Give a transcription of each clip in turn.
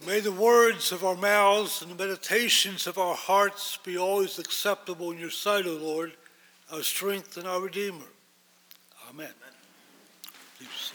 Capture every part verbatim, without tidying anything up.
May the words of our mouths and the meditations of our hearts be always acceptable in your sight, O Lord, our strength and our Redeemer. Amen. Amen. Please sit.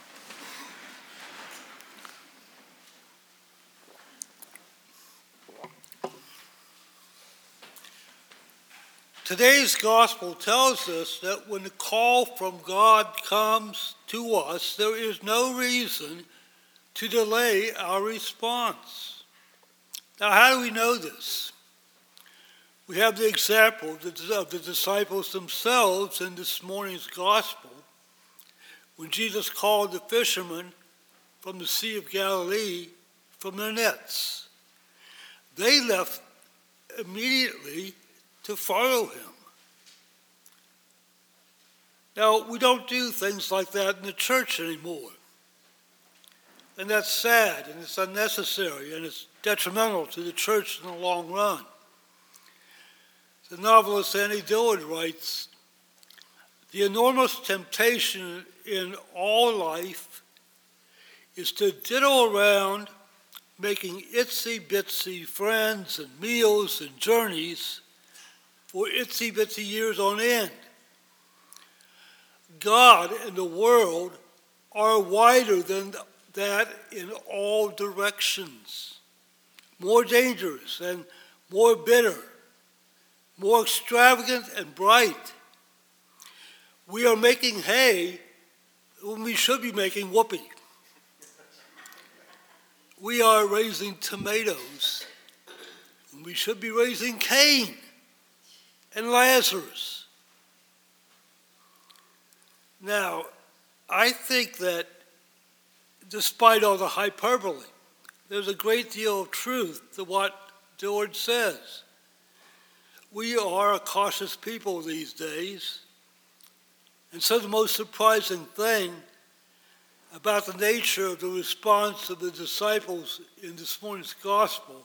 Today's gospel tells us that when the call from God comes to us, there is no reason to delay our response. Now, how do we know this? We have the example of the disciples themselves in this morning's gospel when Jesus called the fishermen from the Sea of Galilee from their nets. They left immediately to follow him. Now, we don't do things like that in the church anymore. And that's sad, and it's unnecessary, and it's detrimental to the church in the long run. The novelist Annie Dillard writes, "The enormous temptation in all life is to diddle around making itsy-bitsy friends and meals and journeys for itsy-bitsy years on end. God and the world are wider than that in all directions, more dangerous and more bitter, more extravagant and bright. We are making hay when we should be making whoopee. We are raising tomatoes when we should be raising Cain and Lazarus." Now, I think that despite all the hyperbole, there's a great deal of truth to what Dillard says. We are a cautious people these days, and so the most surprising thing about the nature of the response of the disciples in this morning's gospel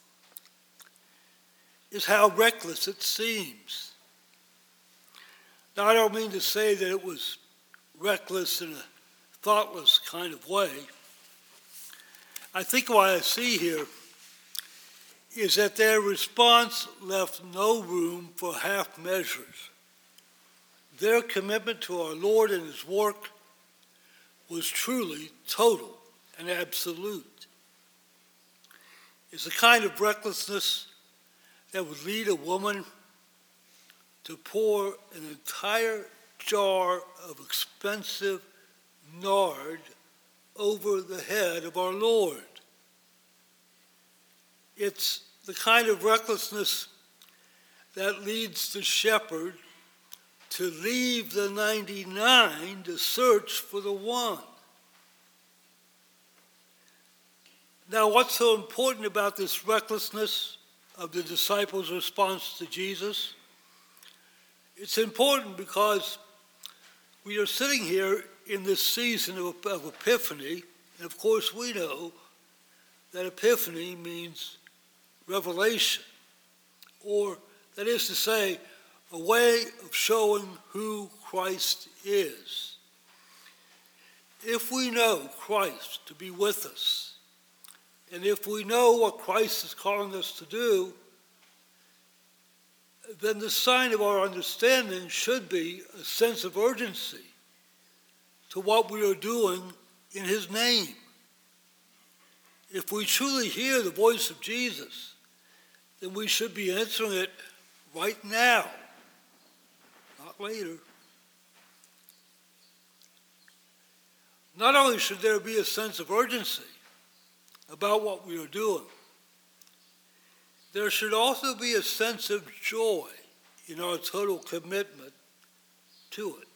is how reckless it seems. Now, I don't mean to say that it was reckless in a thoughtless kind of way. I think what I see here is that their response left no room for half measures. Their commitment to our Lord and his work was truly total and absolute. It's the kind of recklessness that would lead a woman to pour an entire jar of expensive nard over the head of our Lord. It's the kind of recklessness that leads the shepherd to leave the ninety-nine to search for the one. Now, what's so important about this recklessness of the disciples' response to Jesus? It's important because we are sitting here in this season of, of Epiphany, and of course we know that Epiphany means revelation, or that is to say, a way of showing who Christ is. If we know Christ to be with us, and if we know what Christ is calling us to do, then the sign of our understanding should be a sense of urgency to what we are doing in his name. If we truly hear the voice of Jesus, then we should be answering it right now, not later. Not only should there be a sense of urgency about what we are doing, there should also be a sense of joy in our total commitment to it.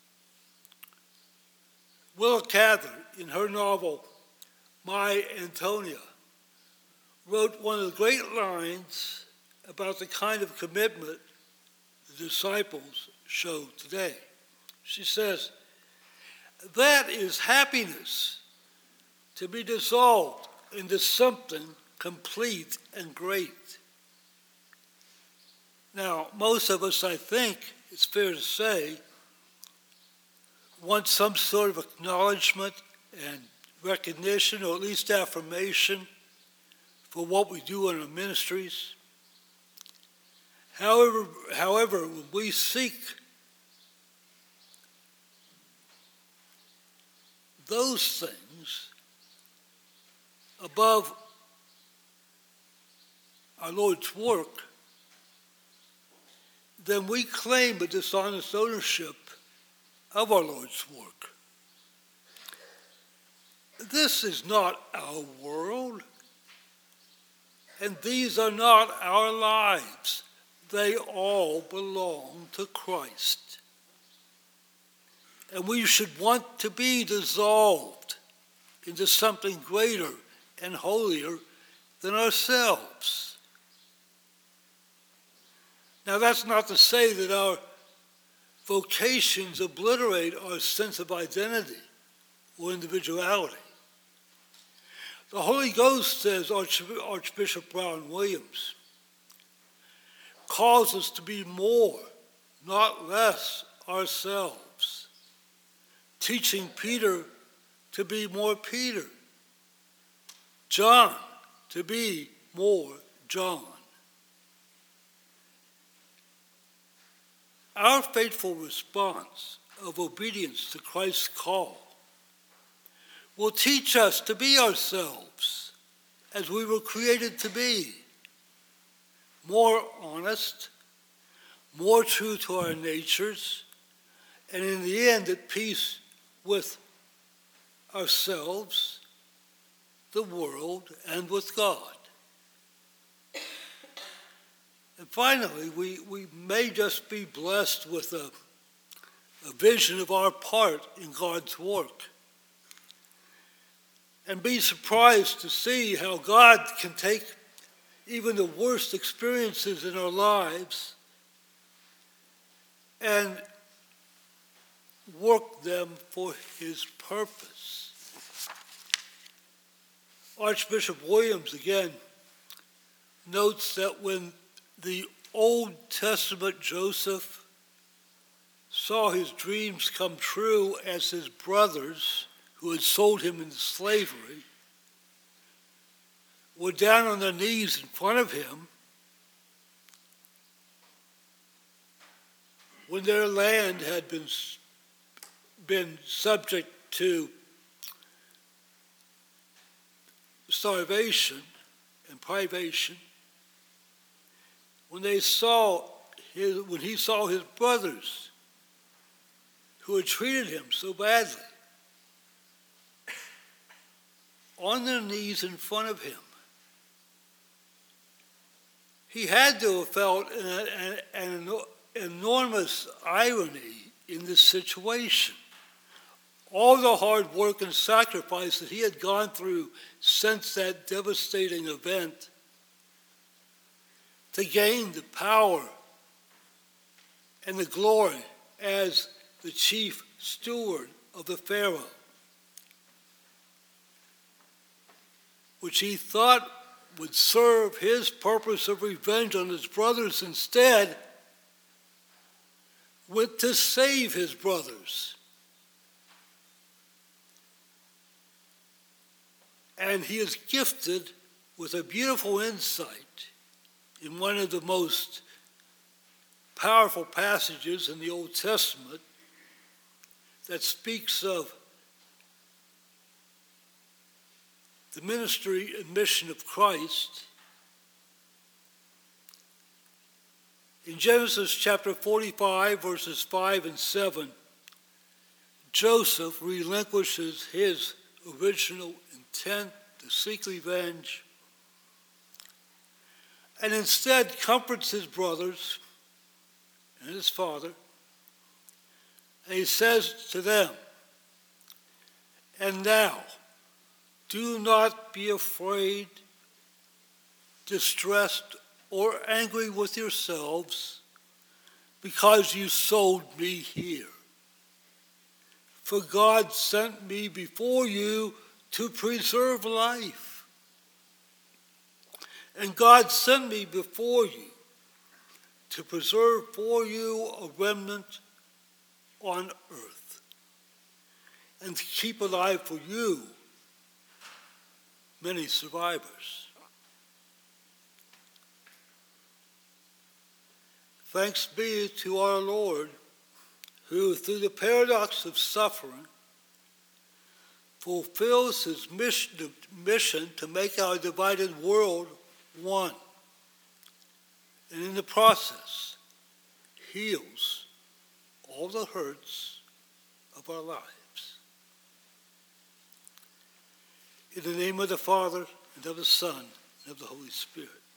Willa Cather, in her novel, My Antonia, wrote one of the great lines about the kind of commitment the disciples show today. She says, "That is happiness, to be dissolved into something complete and great." Now, most of us, I think, it's fair to say, want some sort of acknowledgement and recognition, or at least affirmation, for what we do in our ministries. However, however, when we seek those things above our Lord's work, then we claim a dishonest ownership of our Lord's work. This is not our world, and these are not our lives. They all belong to Christ. And we should want to be dissolved into something greater and holier than ourselves. Now, that's not to say that our vocations obliterate our sense of identity or individuality. The Holy Ghost, says Archbishop Brian Williams, calls us to be more, not less, ourselves, teaching Peter to be more Peter, John to be more John. Our faithful response of obedience to Christ's call will teach us to be ourselves as we were created to be, more honest, more true to our natures, and in the end at peace with ourselves, the world, and with God. And finally, we, we may just be blessed with a, a vision of our part in God's work, and be surprised to see how God can take even the worst experiences in our lives and work them for his purpose. Archbishop Williams, again, notes that when the Old Testament Joseph saw his dreams come true as his brothers, who had sold him into slavery, were down on their knees in front of him when their land had been, been subject to starvation and privation, when they saw his, when he saw his brothers who had treated him so badly on their knees in front of him, he had to have felt an, an, an enormous irony in this situation. All the hard work and sacrifice that he had gone through since that devastating event to gain the power and the glory as the chief steward of the Pharaoh, which he thought would serve his purpose of revenge on his brothers, instead went to save his brothers. And he is gifted with a beautiful insight in one of the most powerful passages in the Old Testament that speaks of the ministry and mission of Christ. In Genesis chapter forty-five, verses five and seven, Joseph relinquishes his original intent to seek revenge and instead comforts his brothers and his father. And he says to them, "And now, do not be afraid, distressed, or angry with yourselves because you sold me here. For God sent me before you to preserve life. And God sent me before you to preserve for you a remnant on earth, and to keep alive for you many survivors." Thanks be to our Lord, who, through the paradox of suffering, fulfills his mission, mission to make our divided world one, and in the process heals all the hurts of our lives. In the name of the Father, and of the Son, and of the Holy Spirit.